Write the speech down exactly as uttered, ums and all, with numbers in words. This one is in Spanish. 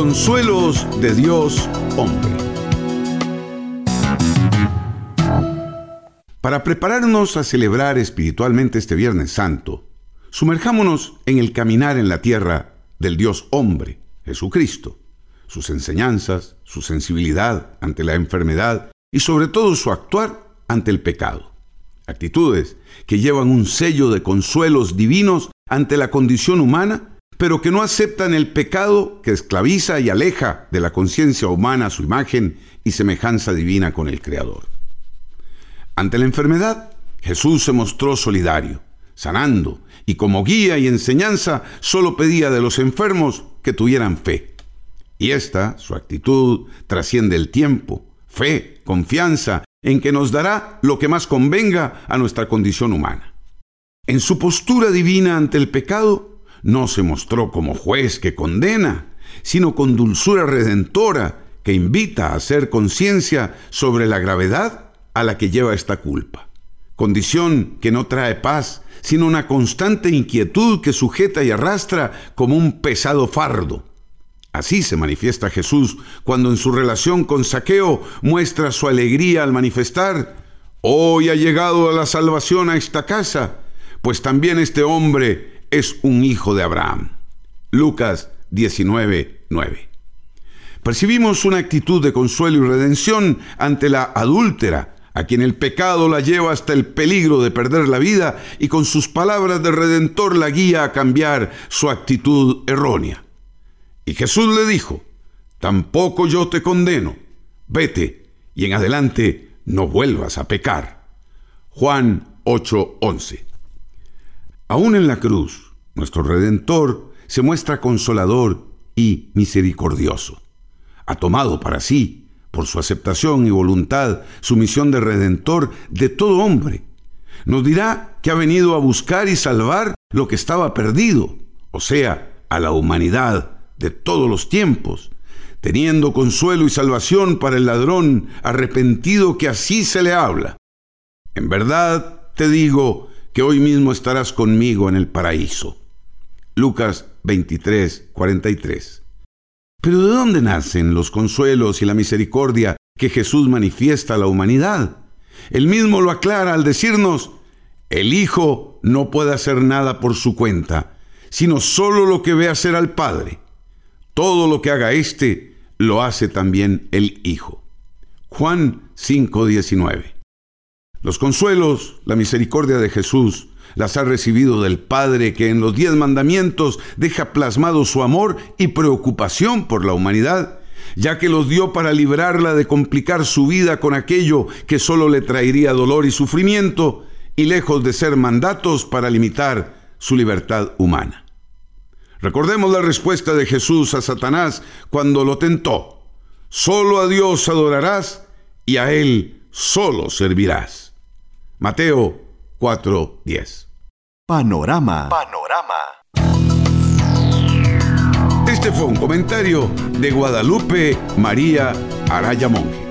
Consuelos de Dios hombre. Para prepararnos a celebrar espiritualmente este Viernes Santo, sumerjámonos en el caminar en la tierra del Dios hombre, Jesucristo, sus enseñanzas, su sensibilidad ante la enfermedad y sobre todo su actuar ante el pecado. Actitudes que llevan un sello de consuelos divinos ante la condición humana, pero que no aceptan el pecado que esclaviza y aleja de la conciencia humana su imagen y semejanza divina con el Creador. Ante la enfermedad, Jesús se mostró solidario, sanando, y como guía y enseñanza solo pedía de los enfermos que tuvieran fe. Y esta, su actitud, trasciende el tiempo, fe, confianza en que nos dará lo que más convenga a nuestra condición humana. En su postura divina ante el pecado, no se mostró como juez que condena, sino con dulzura redentora que invita a hacer conciencia sobre la gravedad a la que lleva esta culpa. Condición que no trae paz, sino una constante inquietud que sujeta y arrastra como un pesado fardo. Así se manifiesta Jesús cuando en su relación con Zaqueo muestra su alegría al manifestar: «Hoy ha llegado la salvación a esta casa, pues también este hombre es un hijo de Abraham». Lucas diecinueve, nueve. Percibimos una actitud de consuelo y redención ante la adúltera, a quien el pecado la lleva hasta el peligro de perder la vida, y con sus palabras de redentor la guía a cambiar su actitud errónea. Y Jesús le dijo: «Tampoco yo te condeno, vete, y en adelante no vuelvas a pecar». Juan ocho, once. Aún en la cruz, nuestro Redentor se muestra consolador y misericordioso. Ha tomado para sí, por su aceptación y voluntad, su misión de Redentor de todo hombre. Nos dirá que ha venido a buscar y salvar lo que estaba perdido, o sea, a la humanidad de todos los tiempos, teniendo consuelo y salvación para el ladrón arrepentido que así se le habla. En verdad te digo que hoy mismo estarás conmigo en el paraíso. Lucas veintitrés, cuarenta y tres. Pero ¿de dónde nacen los consuelos y la misericordia que Jesús manifiesta a la humanidad? Él mismo lo aclara al decirnos: «El Hijo no puede hacer nada por su cuenta, sino solo lo que ve hacer al Padre. Todo lo que haga éste, lo hace también el Hijo». Juan cinco, diecinueve. Los consuelos, la misericordia de Jesús, las ha recibido del Padre, que en los diez mandamientos deja plasmado su amor y preocupación por la humanidad, ya que los dio para librarla de complicar su vida con aquello que solo le traería dolor y sufrimiento, y lejos de ser mandatos para limitar su libertad humana. Recordemos la respuesta de Jesús a Satanás cuando lo tentó: «Solo a Dios adorarás y a Él solo servirás». Mateo cuatro, diez. Panorama. Panorama. Este fue un comentario de Guadalupe María Araya Monge.